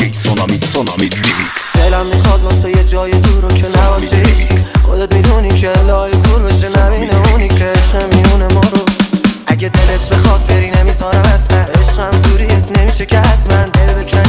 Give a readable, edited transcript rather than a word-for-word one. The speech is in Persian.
دیجی سونامی ریمیکس. دلم میخواد واسه تو یه جای دور رو که نباشه هیچکی، خودت میدونی که لای کور بشه نبینه اونی که عشق میونه ما رو. اگه دلت بخواد بری نمیذارم اصلا، عشقم زوریت نمیشه که از من دل بکنی